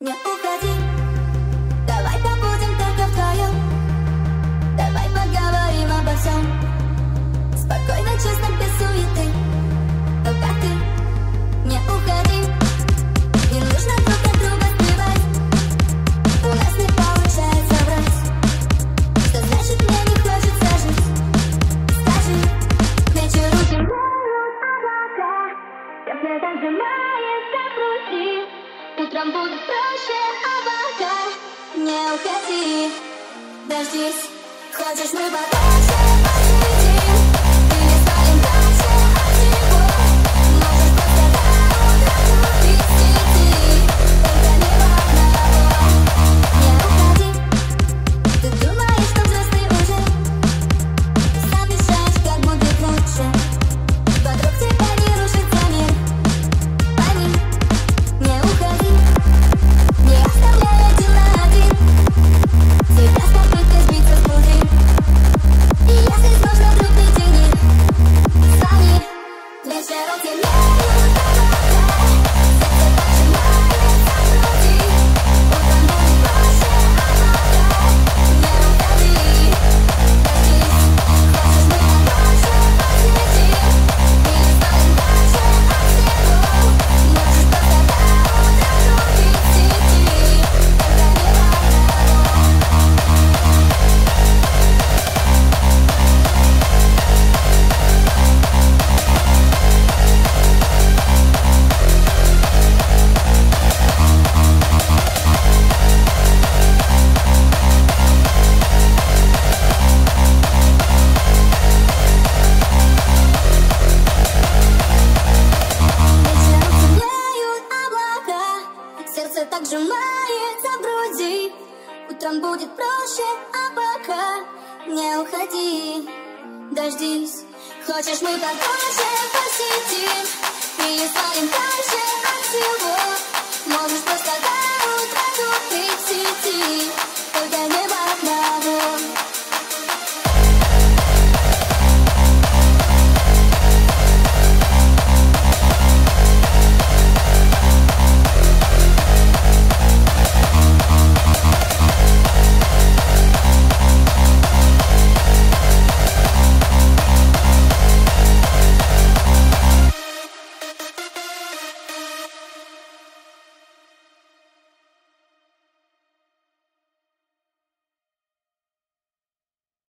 Не уходи, давай побудем только вдвоем. Давай поговорим обо всем. Спокойно, честно, без суеты. Но как ты? Не уходи. Не нужно друг от друга скрывать. У нас не получается врать. Что значит мне не хочется жить? Скажи, вечер утемняют облака. Сердце так сжимается в груди. Утром будет проще, облака. Не уходи, дождись. Хочешь, мы подольше посидим? Или станем дальше от всего? Можешь просто до утра крутить сети. Только не в одного. Не уходи. Ты думаешь, что взрослый уже? Сам решаешь, как будет лучше. Вокруг тебя не рушится мир. Пойми, не уходи. Не оставляй один на один. Сейчас попытка сбиться с пути. И если сложно, вдруг притяни. Звони. Вечером темнеют облака. Сердце так сжимается в груди. Утром будет проще, облака. Не уходи, дождись. Хочешь, мы подольше посидим? Или станем дальше от всего? Можешь просто до утра крутить сети. Только не в одного. Вечером темнеют облака. Сердце так сжимается в груди. Утром будет проще, а пока не уходи, дождись. Хочешь, мы подольше посидим? Или станем